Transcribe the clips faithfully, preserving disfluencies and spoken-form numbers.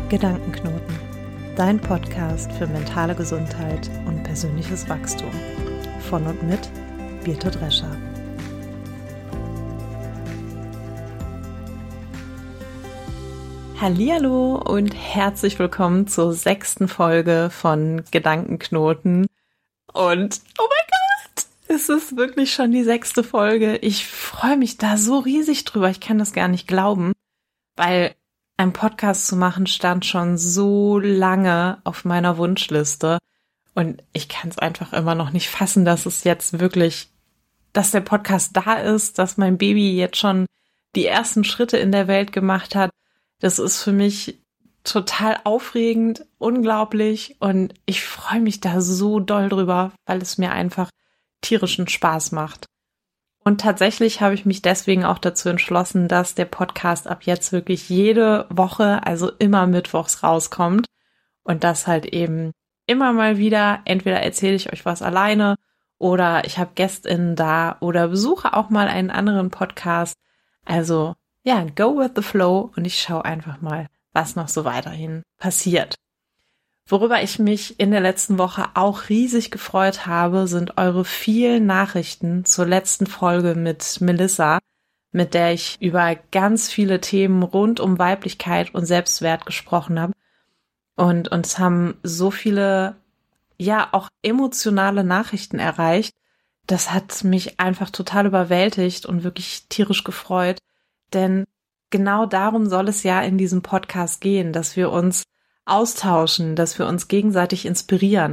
Gedankenknoten, dein Podcast für mentale Gesundheit und persönliches Wachstum. Von und mit Birte Drescher. Hallihallo und herzlich willkommen zur sechsten Folge von Gedankenknoten. Und oh mein Gott, es ist wirklich schon die sechste Folge. Ich freue mich da so riesig drüber. Ich kann das gar nicht glauben, weil einen Podcast zu machen stand schon so lange auf meiner Wunschliste. Und ich kann es einfach immer noch nicht fassen, dass es jetzt wirklich, dass der Podcast da ist, dass mein Baby jetzt schon die ersten Schritte in der Welt gemacht hat. Das ist für mich total aufregend, unglaublich und ich freue mich da so doll drüber, weil es mir einfach tierischen Spaß macht. Und tatsächlich habe ich mich deswegen auch dazu entschlossen, dass der Podcast ab jetzt wirklich jede Woche, also immer mittwochs rauskommt und das halt eben immer mal wieder, entweder erzähle ich euch was alleine oder ich habe GästInnen da oder besuche auch mal einen anderen Podcast. Also ja, go with the flow und ich schaue einfach mal, was noch so weiterhin passiert. Worüber ich mich in der letzten Woche auch riesig gefreut habe, sind eure vielen Nachrichten zur letzten Folge mit Melissa, mit der ich über ganz viele Themen rund um Weiblichkeit und Selbstwert gesprochen habe. Und uns haben so viele, ja, auch emotionale Nachrichten erreicht. Das hat mich einfach total überwältigt und wirklich tierisch gefreut. Denn genau darum soll es ja in diesem Podcast gehen, dass wir uns austauschen, dass wir uns gegenseitig inspirieren.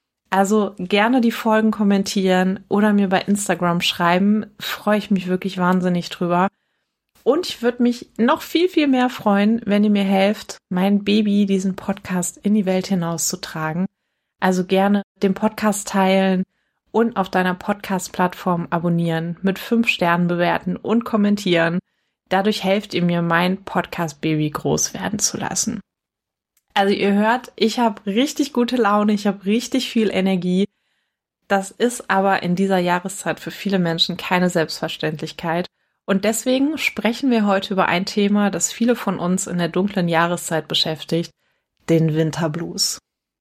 Also gerne die Folgen kommentieren oder mir bei Instagram schreiben, freue ich mich wirklich wahnsinnig drüber. Und ich würde mich noch viel, viel mehr freuen, wenn ihr mir helft, mein Baby, diesen Podcast in die Welt hinauszutragen. Also gerne den Podcast teilen und auf deiner Podcast-Plattform abonnieren, mit fünf Sternen bewerten und kommentieren. Dadurch helft ihr mir, mein Podcast-Baby groß werden zu lassen. Also ihr hört, ich habe richtig gute Laune, ich habe richtig viel Energie. Das ist aber in dieser Jahreszeit für viele Menschen keine Selbstverständlichkeit. Und deswegen sprechen wir heute über ein Thema, das viele von uns in der dunklen Jahreszeit beschäftigt, den Winterblues.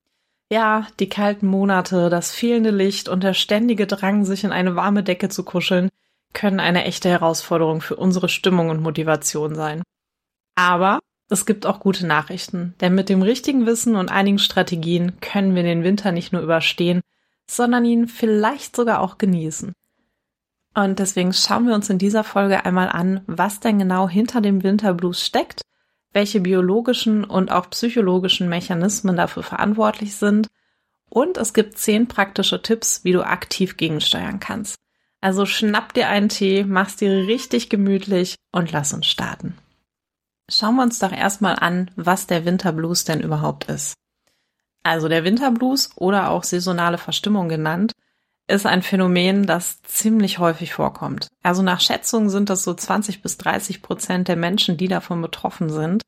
Ja, die kalten Monate, das fehlende Licht und der ständige Drang, sich in eine warme Decke zu kuscheln, können eine echte Herausforderung für unsere Stimmung und Motivation sein. Aber es gibt auch gute Nachrichten, denn mit dem richtigen Wissen und einigen Strategien können wir den Winter nicht nur überstehen, sondern ihn vielleicht sogar auch genießen. Und deswegen schauen wir uns in dieser Folge einmal an, was denn genau hinter dem Winterblues steckt, welche biologischen und auch psychologischen Mechanismen dafür verantwortlich sind und es gibt zehn praktische Tipps, wie du aktiv gegensteuern kannst. Also schnapp dir einen Tee, mach's dir richtig gemütlich und lass uns starten. Schauen wir uns doch erstmal an, was der Winterblues denn überhaupt ist. Also der Winterblues oder auch saisonale Verstimmung genannt, ist ein Phänomen, das ziemlich häufig vorkommt. Also nach Schätzungen sind das so zwanzig bis dreißig Prozent der Menschen, die davon betroffen sind.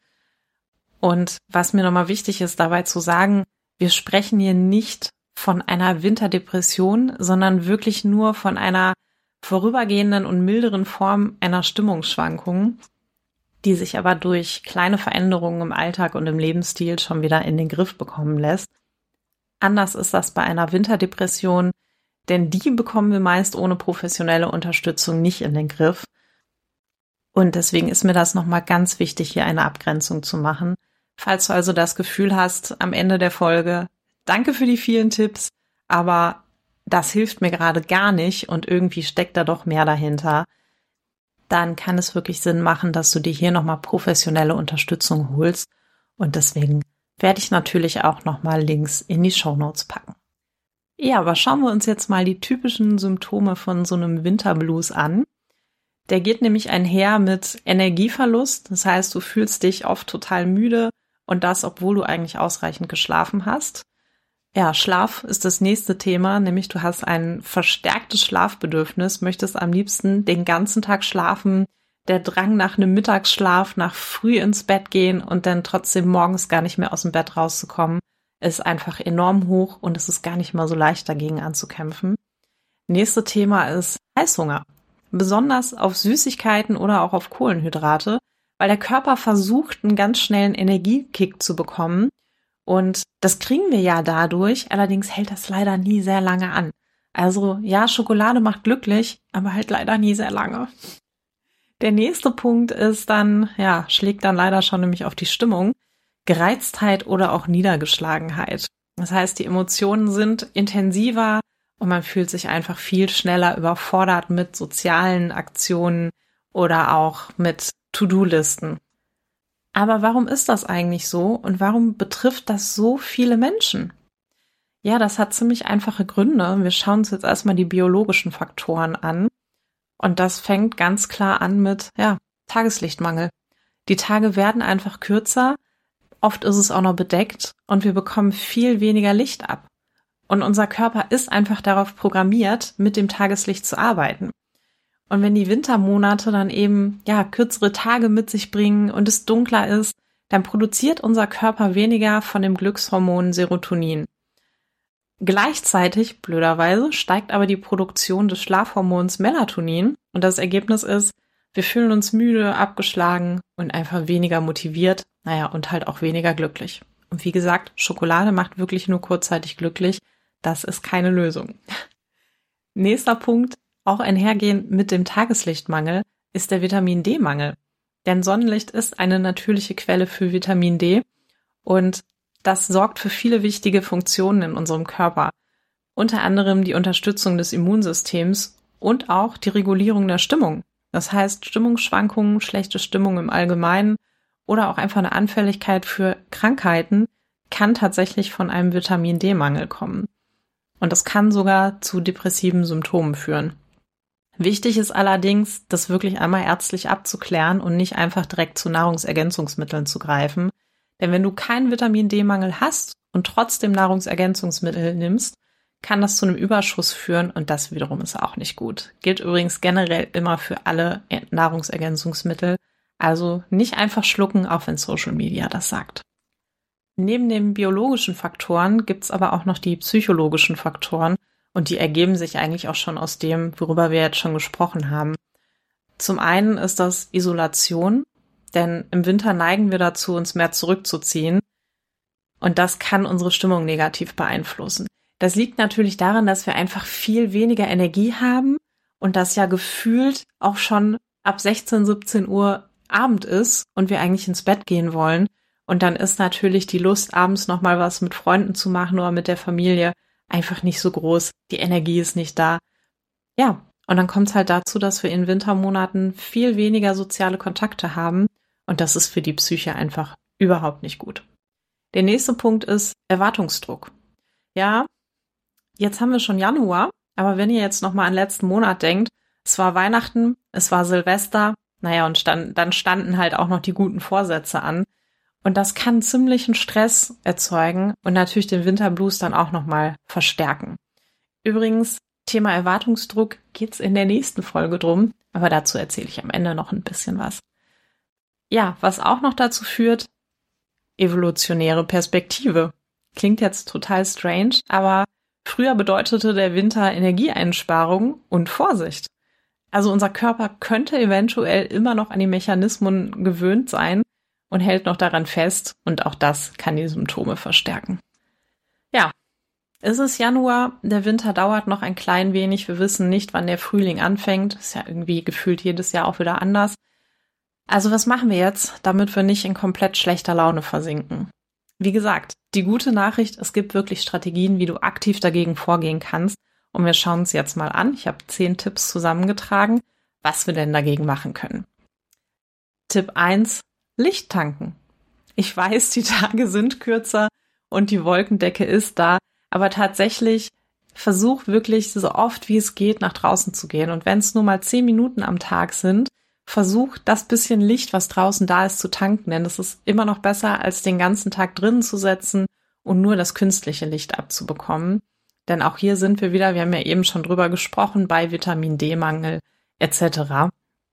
Und was mir nochmal wichtig ist, dabei zu sagen, wir sprechen hier nicht von einer Winterdepression, sondern wirklich nur von einer vorübergehenden und milderen Form einer Stimmungsschwankung, die sich aber durch kleine Veränderungen im Alltag und im Lebensstil schon wieder in den Griff bekommen lässt. Anders ist das bei einer Winterdepression, denn die bekommen wir meist ohne professionelle Unterstützung nicht in den Griff. Und deswegen ist mir das nochmal ganz wichtig, hier eine Abgrenzung zu machen. Falls du also das Gefühl hast, am Ende der Folge, danke für die vielen Tipps, aber das hilft mir gerade gar nicht und irgendwie steckt da doch mehr dahinter, dann kann es wirklich Sinn machen, dass du dir hier nochmal professionelle Unterstützung holst. Und deswegen werde ich natürlich auch nochmal Links in die Shownotes packen. Ja, aber schauen wir uns jetzt mal die typischen Symptome von so einem Winterblues an. Der geht nämlich einher mit Energieverlust. Das heißt, du fühlst dich oft total müde und das, obwohl du eigentlich ausreichend geschlafen hast. Ja, Schlaf ist das nächste Thema, nämlich du hast ein verstärktes Schlafbedürfnis, möchtest am liebsten den ganzen Tag schlafen, der Drang nach einem Mittagsschlaf, nach früh ins Bett gehen und dann trotzdem morgens gar nicht mehr aus dem Bett rauszukommen, ist einfach enorm hoch und es ist gar nicht mal so leicht, dagegen anzukämpfen. Nächste Thema ist Heißhunger. Besonders auf Süßigkeiten oder auch auf Kohlenhydrate, weil der Körper versucht, einen ganz schnellen Energiekick zu bekommen. Und das kriegen wir ja dadurch, allerdings hält das leider nie sehr lange an. Also ja, Schokolade macht glücklich, aber halt leider nie sehr lange. Der nächste Punkt ist dann, ja, schlägt dann leider schon nämlich auf die Stimmung, Gereiztheit oder auch Niedergeschlagenheit. Das heißt, die Emotionen sind intensiver und man fühlt sich einfach viel schneller überfordert mit sozialen Aktionen oder auch mit To-Do-Listen. Aber warum ist das eigentlich so und warum betrifft das so viele Menschen? Ja, das hat ziemlich einfache Gründe. Wir schauen uns jetzt erstmal die biologischen Faktoren an. Und das fängt ganz klar an mit, ja, Tageslichtmangel. Die Tage werden einfach kürzer, oft ist es auch noch bedeckt und wir bekommen viel weniger Licht ab. Und unser Körper ist einfach darauf programmiert, mit dem Tageslicht zu arbeiten. Und wenn die Wintermonate dann eben, ja, kürzere Tage mit sich bringen und es dunkler ist, dann produziert unser Körper weniger von dem Glückshormon Serotonin. Gleichzeitig, blöderweise, steigt aber die Produktion des Schlafhormons Melatonin und das Ergebnis ist, wir fühlen uns müde, abgeschlagen und einfach weniger motiviert, naja, und halt auch weniger glücklich. Und wie gesagt, Schokolade macht wirklich nur kurzzeitig glücklich, das ist keine Lösung. Nächster Punkt, auch einhergehend mit dem Tageslichtmangel, ist der Vitamin-D-Mangel. Denn Sonnenlicht ist eine natürliche Quelle für Vitamin D und das sorgt für viele wichtige Funktionen in unserem Körper. Unter anderem die Unterstützung des Immunsystems und auch die Regulierung der Stimmung. Das heißt, Stimmungsschwankungen, schlechte Stimmung im Allgemeinen oder auch einfach eine Anfälligkeit für Krankheiten kann tatsächlich von einem Vitamin-D-Mangel kommen. Und das kann sogar zu depressiven Symptomen führen. Wichtig ist allerdings, das wirklich einmal ärztlich abzuklären und nicht einfach direkt zu Nahrungsergänzungsmitteln zu greifen. Denn wenn du keinen Vitamin-D-Mangel hast und trotzdem Nahrungsergänzungsmittel nimmst, kann das zu einem Überschuss führen und das wiederum ist auch nicht gut. Gilt übrigens generell immer für alle Nahrungsergänzungsmittel. Also nicht einfach schlucken, auch wenn Social Media das sagt. Neben den biologischen Faktoren gibt's aber auch noch die psychologischen Faktoren und die ergeben sich eigentlich auch schon aus dem, worüber wir jetzt schon gesprochen haben. Zum einen ist das Isolation, denn im Winter neigen wir dazu, uns mehr zurückzuziehen und das kann unsere Stimmung negativ beeinflussen. Das liegt natürlich daran, dass wir einfach viel weniger Energie haben und das ja gefühlt auch schon ab sechzehn, siebzehn Uhr Abend ist und wir eigentlich ins Bett gehen wollen. Und dann ist natürlich die Lust, abends nochmal was mit Freunden zu machen oder mit der Familie einfach nicht so groß. Die Energie ist nicht da. Ja, und dann kommt es halt dazu, dass wir in Wintermonaten viel weniger soziale Kontakte haben. Und das ist für die Psyche einfach überhaupt nicht gut. Der nächste Punkt ist Erwartungsdruck. Ja, jetzt haben wir schon Januar, aber wenn ihr jetzt nochmal an letzten Monat denkt, es war Weihnachten, es war Silvester, naja, und stand, dann standen halt auch noch die guten Vorsätze an. Und das kann ziemlichen Stress erzeugen und natürlich den Winterblues dann auch nochmal verstärken. Übrigens, Thema Erwartungsdruck geht's in der nächsten Folge drum, aber dazu erzähle ich am Ende noch ein bisschen was. Ja, was auch noch dazu führt, evolutionäre Perspektive. Klingt jetzt total strange, aber früher bedeutete der Winter Energieeinsparung und Vorsicht. Also unser Körper könnte eventuell immer noch an die Mechanismen gewöhnt sein und hält noch daran fest und auch das kann die Symptome verstärken. Ja, es ist Januar, der Winter dauert noch ein klein wenig, wir wissen nicht, wann der Frühling anfängt, ist ja irgendwie gefühlt jedes Jahr auch wieder anders. Also was machen wir jetzt, damit wir nicht in komplett schlechter Laune versinken? Wie gesagt, die gute Nachricht, es gibt wirklich Strategien, wie du aktiv dagegen vorgehen kannst und wir schauen uns jetzt mal an. Ich habe zehn Tipps zusammengetragen, was wir denn dagegen machen können. Tipp eins, Licht tanken. Ich weiß, die Tage sind kürzer und die Wolkendecke ist da, aber tatsächlich versuch wirklich so oft wie es geht nach draußen zu gehen und wenn es nur mal zehn Minuten am Tag sind, versuch das bisschen Licht, was draußen da ist, zu tanken, denn das ist immer noch besser, als den ganzen Tag drinnen zu setzen und nur das künstliche Licht abzubekommen. Denn auch hier sind wir wieder, wir haben ja eben schon drüber gesprochen, bei Vitamin-D-Mangel et cetera.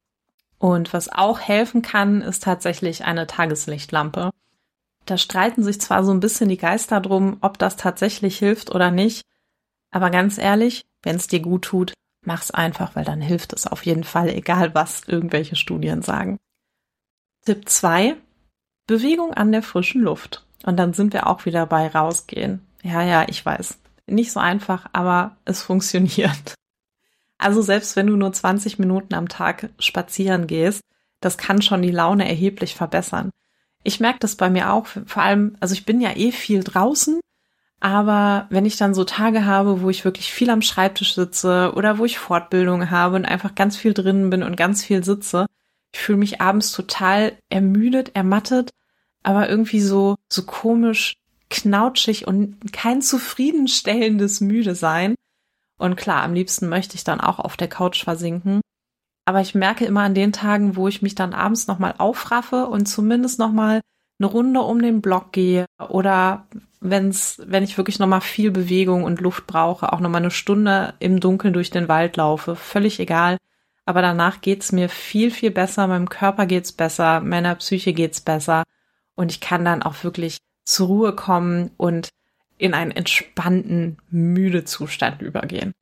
Und was auch helfen kann, ist tatsächlich eine Tageslichtlampe. Da streiten sich zwar so ein bisschen die Geister drum, ob das tatsächlich hilft oder nicht, aber ganz ehrlich, wenn es dir gut tut, mach's einfach, weil dann hilft es auf jeden Fall, egal was irgendwelche Studien sagen. Tipp zwei: Bewegung an der frischen Luft. Und dann sind wir auch wieder bei rausgehen. Ja, ja, ich weiß. Nicht so einfach, aber es funktioniert. Also selbst wenn du nur zwanzig Minuten am Tag spazieren gehst, das kann schon die Laune erheblich verbessern. Ich merke das bei mir auch, vor allem, also ich bin ja eh viel draußen, aber wenn ich dann so Tage habe, wo ich wirklich viel am Schreibtisch sitze oder wo ich Fortbildung habe und einfach ganz viel drinnen bin und ganz viel sitze, ich fühle mich abends total ermüdet, ermattet, aber irgendwie so, so komisch knautschig und kein zufriedenstellendes Müdesein. Und klar, am liebsten möchte ich dann auch auf der Couch versinken. Aber ich merke immer an den Tagen, wo ich mich dann abends nochmal aufraffe und zumindest nochmal eine Runde um den Block gehe oder wenn's, wenn ich wirklich nochmal viel Bewegung und Luft brauche, auch nochmal eine Stunde im Dunkeln durch den Wald laufe, völlig egal. Aber danach geht's mir viel, viel besser, meinem Körper geht's besser, meiner Psyche geht's besser und ich kann dann auch wirklich zur Ruhe kommen und in einen entspannten, müde Zustand übergehen.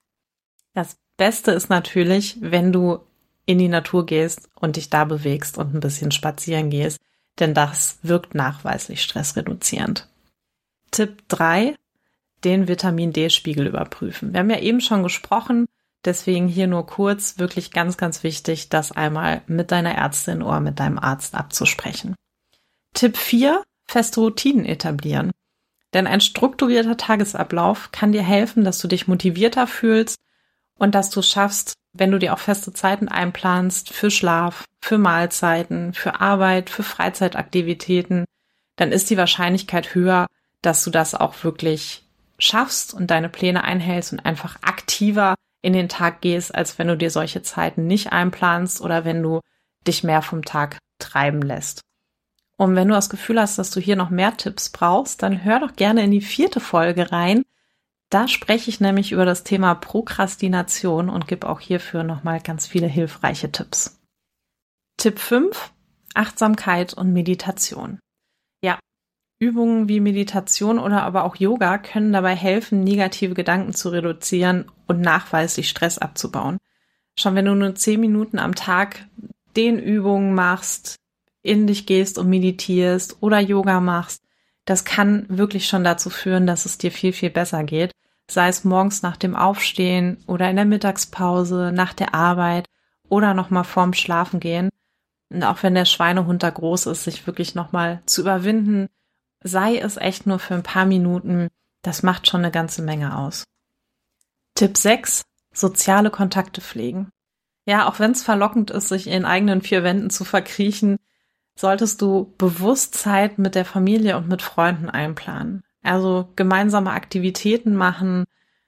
Das Beste ist natürlich, wenn du in die Natur gehst und dich da bewegst und ein bisschen spazieren gehst, denn das wirkt nachweislich stressreduzierend. Tipp drei: Den Vitamin-D-Spiegel überprüfen. Wir haben ja eben schon gesprochen, deswegen hier nur kurz, wirklich ganz, ganz wichtig, das einmal mit deiner Ärztin oder mit deinem Arzt abzusprechen. Tipp vier: Feste Routinen etablieren. Denn ein strukturierter Tagesablauf kann dir helfen, dass du dich motivierter fühlst und dass du schaffst, wenn du dir auch feste Zeiten einplanst für Schlaf, für Mahlzeiten, für Arbeit, für Freizeitaktivitäten, dann ist die Wahrscheinlichkeit höher, dass du das auch wirklich schaffst und deine Pläne einhältst und einfach aktiver in den Tag gehst, als wenn du dir solche Zeiten nicht einplanst oder wenn du dich mehr vom Tag treiben lässt. Und wenn du das Gefühl hast, dass du hier noch mehr Tipps brauchst, dann hör doch gerne in die vierte Folge rein. Da spreche ich nämlich über das Thema Prokrastination und gebe auch hierfür nochmal ganz viele hilfreiche Tipps. Tipp fünf: Achtsamkeit und Meditation. Ja, Übungen wie Meditation oder aber auch Yoga können dabei helfen, negative Gedanken zu reduzieren und nachweislich Stress abzubauen. Schon wenn du nur zehn Minuten am Tag den Übungen machst, in dich gehst und meditierst oder Yoga machst, das kann wirklich schon dazu führen, dass es dir viel, viel besser geht. Sei es morgens nach dem Aufstehen oder in der Mittagspause, nach der Arbeit oder nochmal vorm Schlafengehen. Und auch wenn der Schweinehund da groß ist, sich wirklich nochmal zu überwinden, sei es echt nur für ein paar Minuten, das macht schon eine ganze Menge aus. Tipp sechs: Soziale Kontakte pflegen. Ja, auch wenn es verlockend ist, sich in eigenen vier Wänden zu verkriechen, solltest du bewusst Zeit mit der Familie und mit Freunden einplanen. Also gemeinsame Aktivitäten machen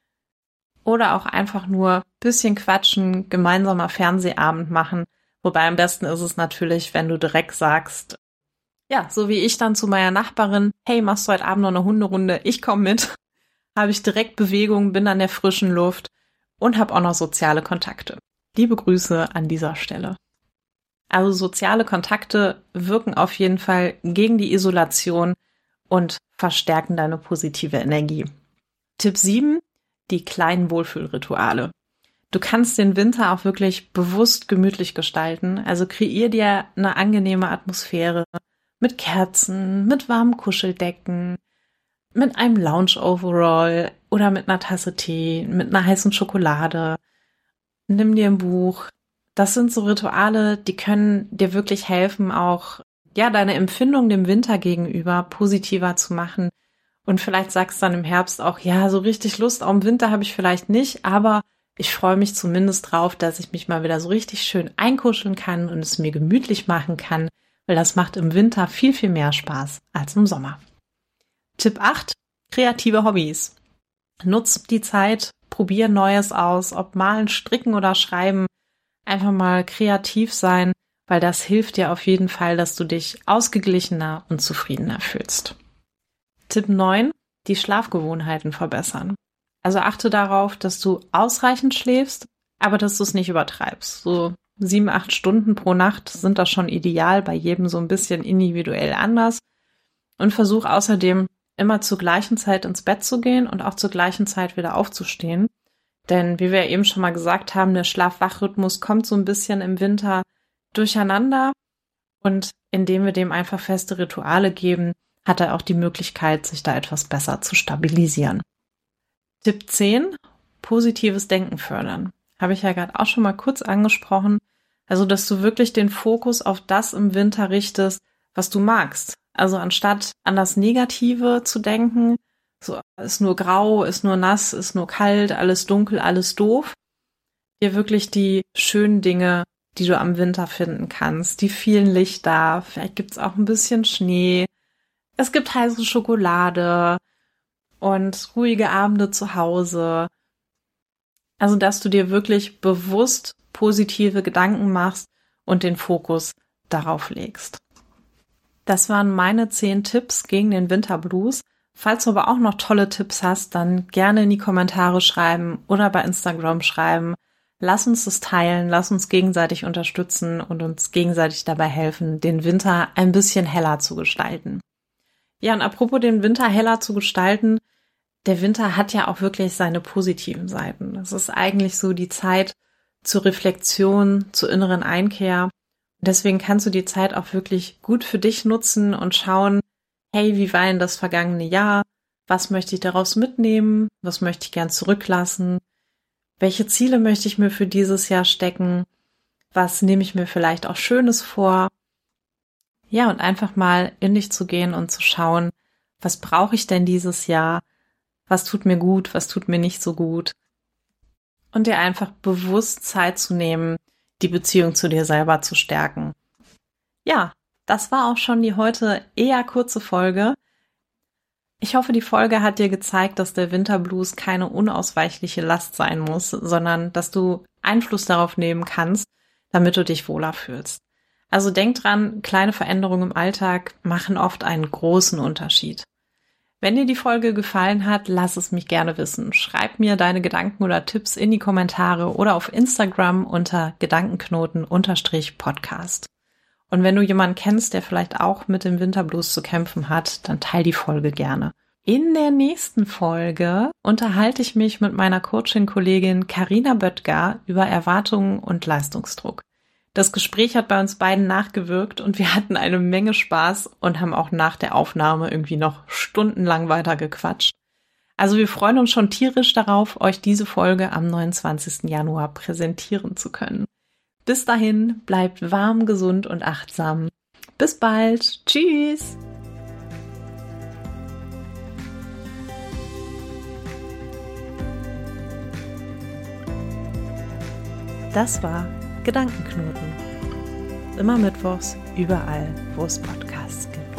oder auch einfach nur ein bisschen quatschen, gemeinsamer Fernsehabend machen. Wobei am besten ist es natürlich, wenn du direkt sagst, ja, so wie ich dann zu meiner Nachbarin, hey, machst du heute Abend noch eine Hunderunde? Ich komme mit. Habe ich direkt Bewegung, bin an der frischen Luft und habe auch noch soziale Kontakte. Liebe Grüße an dieser Stelle. Also soziale Kontakte wirken auf jeden Fall gegen die Isolation und verstärken deine positive Energie. Tipp sieben: Die kleinen Wohlfühlrituale. Du kannst den Winter auch wirklich bewusst gemütlich gestalten. Also kreier dir eine angenehme Atmosphäre mit Kerzen, mit warmen Kuscheldecken, mit einem Lounge-Overall oder mit einer Tasse Tee, mit einer heißen Schokolade. Nimm dir ein Buch. Das sind so Rituale, die können dir wirklich helfen, auch ja deine Empfindung dem Winter gegenüber positiver zu machen. Und vielleicht sagst du dann im Herbst auch, ja, so richtig Lust auf den Winter habe ich vielleicht nicht, aber ich freue mich zumindest drauf, dass ich mich mal wieder so richtig schön einkuscheln kann und es mir gemütlich machen kann, weil das macht im Winter viel, viel mehr Spaß als im Sommer. Tipp acht: Kreative Hobbys. Nutz die Zeit, probier Neues aus, ob malen, stricken oder schreiben. Einfach mal kreativ sein, weil das hilft dir auf jeden Fall, dass du dich ausgeglichener und zufriedener fühlst. Tipp neun: Die Schlafgewohnheiten verbessern. Also achte darauf, dass du ausreichend schläfst, aber dass du es nicht übertreibst. So sieben, acht Stunden pro Nacht sind das schon ideal, bei jedem so ein bisschen individuell anders. Und versuch außerdem immer zur gleichen Zeit ins Bett zu gehen und auch zur gleichen Zeit wieder aufzustehen. Denn wie wir eben schon mal gesagt haben, der Schlaf-Wach-Rhythmus kommt so ein bisschen im Winter durcheinander Und indem wir dem einfach feste Rituale geben, hat er auch die Möglichkeit, sich da etwas besser zu stabilisieren. Tipp zehn, positives Denken fördern. Habe ich ja gerade auch schon mal kurz angesprochen. Also, dass du wirklich den Fokus auf das im Winter richtest, was du magst. Also anstatt an das Negative zu denken, so ist nur grau, ist nur nass, ist nur kalt, alles dunkel, alles doof, dir wirklich die schönen Dinge, die du am Winter finden kannst, die vielen Lichter, vielleicht gibt's auch ein bisschen Schnee, es gibt heiße Schokolade und ruhige Abende zu Hause. Also, dass du dir wirklich bewusst positive Gedanken machst und den Fokus darauf legst. Das waren meine zehn Tipps gegen den Winterblues. Falls du aber auch noch tolle Tipps hast, dann gerne in die Kommentare schreiben oder bei Instagram schreiben. Lass uns das teilen, lass uns gegenseitig unterstützen und uns gegenseitig dabei helfen, den Winter ein bisschen heller zu gestalten. Ja, und apropos den Winter heller zu gestalten, der Winter hat ja auch wirklich seine positiven Seiten. Es ist eigentlich so die Zeit zur Reflexion, zur inneren Einkehr. Deswegen kannst du die Zeit auch wirklich gut für dich nutzen und schauen, hey, wie war denn das vergangene Jahr? Was möchte ich daraus mitnehmen? Was möchte ich gern zurücklassen? Welche Ziele möchte ich mir für dieses Jahr stecken? Was nehme ich mir vielleicht auch Schönes vor? Ja, und einfach mal in dich zu gehen und zu schauen, was brauche ich denn dieses Jahr? Was tut mir gut? Was tut mir nicht so gut? Und dir einfach bewusst Zeit zu nehmen, die Beziehung zu dir selber zu stärken. Ja, das war auch schon die heute eher kurze Folge. Ich hoffe, die Folge hat dir gezeigt, dass der Winterblues keine unausweichliche Last sein muss, sondern dass du Einfluss darauf nehmen kannst, damit du dich wohler fühlst. Also denk dran, kleine Veränderungen im Alltag machen oft einen großen Unterschied. Wenn dir die Folge gefallen hat, lass es mich gerne wissen. Schreib mir deine Gedanken oder Tipps in die Kommentare oder auf Instagram unter Gedankenknoten-Podcast. Und wenn du jemanden kennst, der vielleicht auch mit dem Winterblues zu kämpfen hat, dann teil die Folge gerne. In der nächsten Folge unterhalte ich mich mit meiner Coaching-Kollegin Carina Böttger über Erwartungen und Leistungsdruck. Das Gespräch hat bei uns beiden nachgewirkt und wir hatten eine Menge Spaß und haben auch nach der Aufnahme irgendwie noch stundenlang weiter gequatscht. Also wir freuen uns schon tierisch darauf, euch diese Folge am neunundzwanzigsten Januar präsentieren zu können. Bis dahin, bleibt warm, gesund und achtsam. Bis bald. Tschüss. Das war Gedankenknoten. Immer mittwochs, überall, wo es Podcasts gibt.